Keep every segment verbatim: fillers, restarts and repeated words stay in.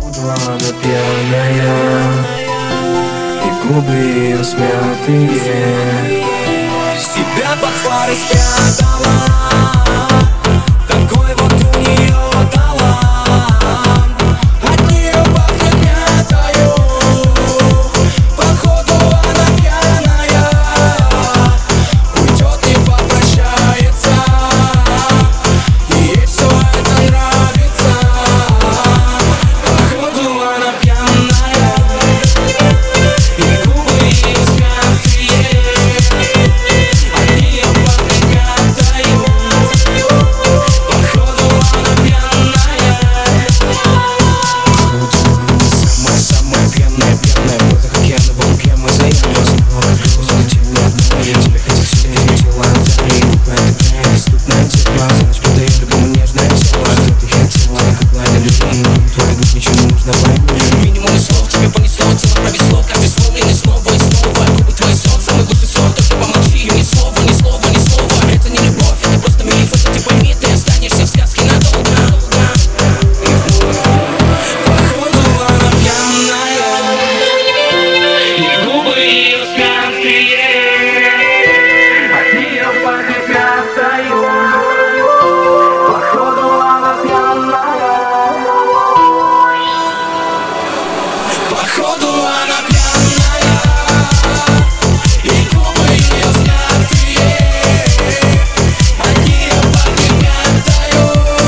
Она пьяная, и губы ее смятые. Себя под фары спрятала. Такой вот у нее талант. От нее пахнет мятою. Походу она пьяная. Уйдет, не попрощается. И ей все это нравится. Походу она пьяная, и губы ее смятые. Минимум слов тебе понесло, тело провисло. Каждый слово и снова и снова. Губы твои сон, самый лучший сон. Только помолчи, ни слова, ни слова, ни слова. Это не любовь, это просто миф. Это ты пойми, ты останешься в сказке надолго. Походу она пьяная, и губы ее смятые. От нее пахнет мятою. Походу она пьяная. Походу она пьяная, и губы ее смятые. От нее пахнет мятою.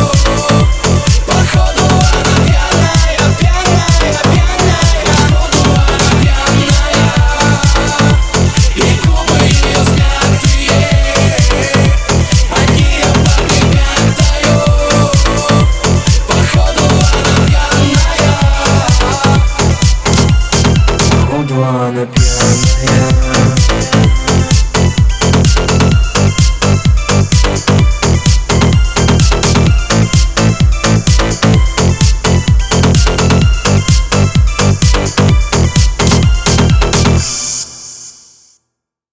Походу она пьяная, пьяная, пьяная. Походу она пьяная, и губы ее смятые. От нее пахнет мятою. Походу она пьяная. Походу она пьяная.